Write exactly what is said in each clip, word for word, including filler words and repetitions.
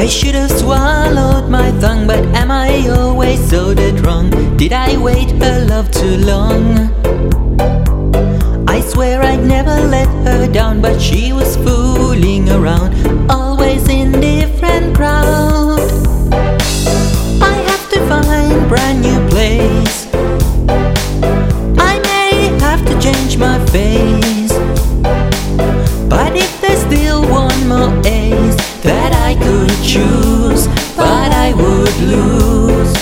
should have swallowed my tongue, but am I always so dead wrong? Did I wait her love too long? I swear I'd never let her down, but she was fooling around, always in different crowd. I have to find brand new place. I may have to change my face, but if there's still one more ace that I could choose, but I would lose.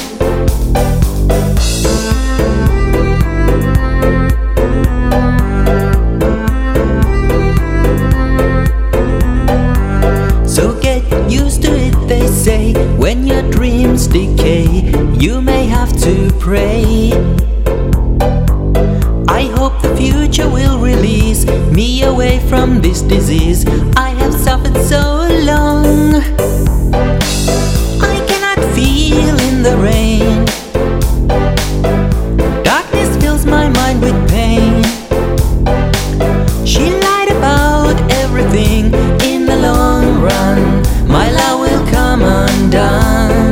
So get used to it, they say. When your dreams decay, you may have to pray. I hope the future will release me away from this disease. I have suffered so long, I cannot feel in the rain. Darkness fills my mind with pain. She lied about everything. In the long run, my love will come undone.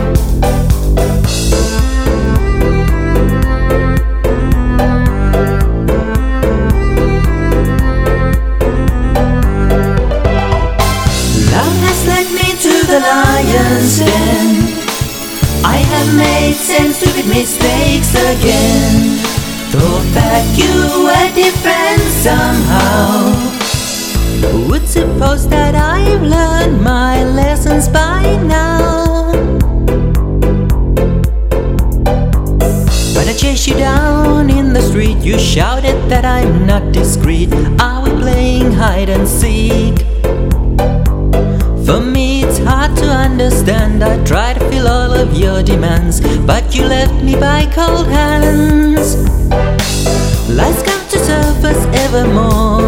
The lion's den. I have made some stupid mistakes again. Thought that you were different somehow. Who would suppose that I've learned my lessons by now? But I chased you down in the street. You shouted that I'm not discreet. Are we playing hide and seek? For me it's hard to understand. I try to fill all of your demands, but you left me by cold hands. Lies come to surface evermore.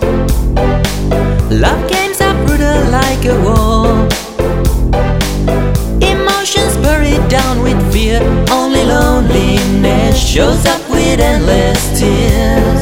Love games are brutal like a war. Emotions buried down with fear. Only loneliness shows up with endless tears.